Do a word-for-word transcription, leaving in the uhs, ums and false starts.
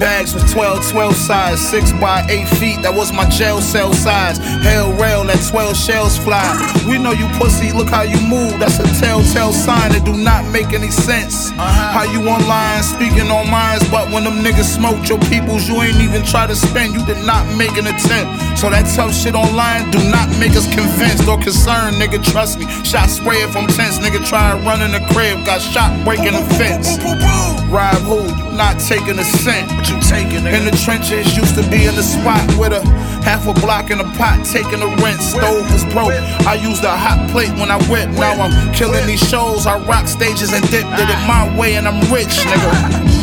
bags was twelve twelve size, six by eight feet, that was my jail cell size. Hell rail, let twelve shells fly. We know you pussy, look how you move, that's a telltale sign that do not make any sense. How you online, speaking on minds, but when them niggas smoked your peoples, you ain't even try to spend, you did not make an attempt. So that tough shit online do not make us convinced or concerned, nigga, trust me. Shot spraying from tents, nigga tried running the crib, got shot breaking the fence. Rob who? You not taking a cent. What you taking, nigga? In the trenches, used to be in the spot with a half a block in a pot, taking a rent. Stove was broke, I used a hot plate when I whip. Now I'm killing these shows, I rock stages and dip. Did it my way and I'm rich, nigga.